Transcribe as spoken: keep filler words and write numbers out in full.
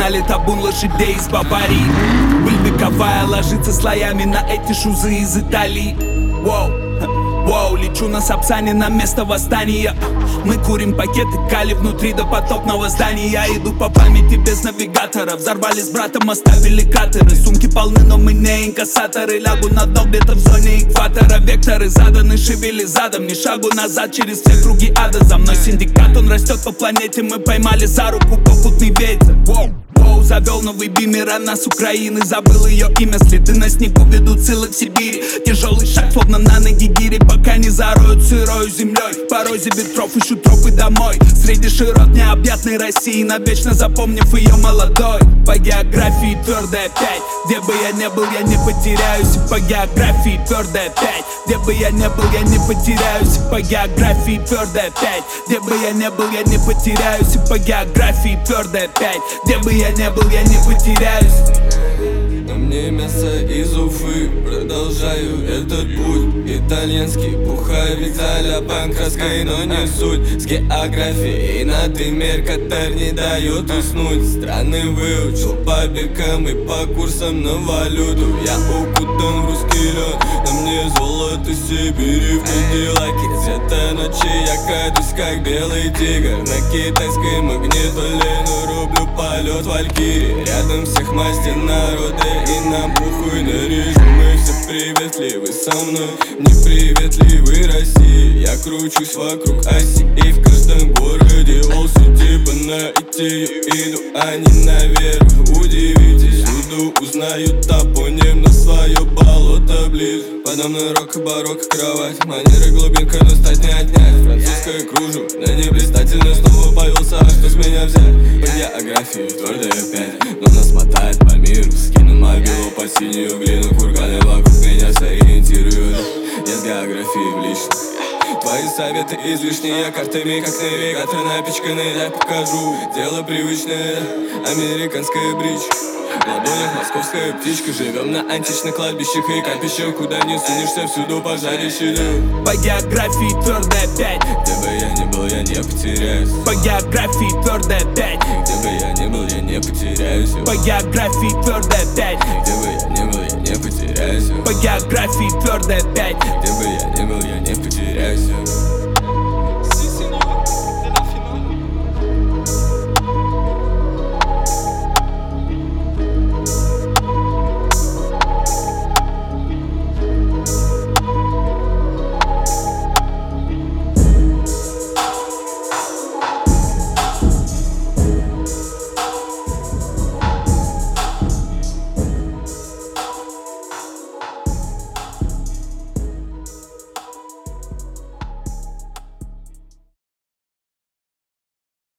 Согнали табун лошадей из Баварии. Пыль вековая ложится слоями на эти шузы из Италии. Воу, воу, лечу на Сапсане на место восстания. Мы курим пакеты кали внутри допотопного здания. Я иду по памяти без навигатора. Взорвали с братом, оставили кратеры. Сумки полны, но мы не инкассаторы. Лягу на дно где-то в зоне экватора. Векторы заданы, шевели задом. Ни шагу назад через все круги ада. За мной синдикат, он растет по планете. Мы поймали за руку попутный ветер. Воу. Завел новый бимер, она с Украины. Забыл ее имя, следы на снегу ведут ссылок в Сибири. Тяжелый шаг, словно на ноги гири, пока не зароют сырою землей. По розе ветров ищу тропы домой. Среди широт необъятной России, навечно запомнив ее молодой. По географии твердая пять. Где бы я не был, я не потеряюсь. По географии твердая пять. Где бы я не был, я не потеряюсь. По географии твердая пять. Где бы я не был, я не потеряюсь. По географии твердая пять. Где бы я не был, я не потеряюсь. На мне мясо из Уфы, продолжаю этот путь. Итальянский бухаю, Виталя банковской, но не суть. С географией на ты Меркатер не дает уснуть. Страны выучил по биркам и по курсам на валюту. Я укутан в русский лед, на мне золото Сибири. В Кадиллаке цвета ночи я катаюсь как белый тигр. На китайской магнитоле, но рублю полет валькирии. Рядом всех мастер народа, и нам похуй на режим. Мы все приветливы со мной, неприветливой России. Я кручусь вокруг оси и в каждом городе волсы. Типа найти иду, а не наверх. Удивитесь, всюду узнают топоним на свое болото ближе. Подо мной рок-барокко кровать, манеры глубинка, но стать не отнять. Французское кружу, на не блистательно снова повелся, а что с меня взять? По географии твердая пять, но нас мотает по миру. Скину мобилу под синюю глину, курганы вокруг меня сориентируют. Я с географией в личном. Твои советы излишние, я картами как навигатор напичканы. Я покажу, дело привычное, американская бричь. В ладонях московская птичка. Живем на античных кладбищах и капищах. Куда не сунешься, всюду пожарище. По географии твердая пять. Где бы я ни был, я не потеряюсь. По географии твердая пять. Где бы я ни был, я не потеряюсь. По географии твердая пять. Где бы я ни был, я не потеряюсь. По географии твердая пять. Где бы я ни был, я не потеряюсь.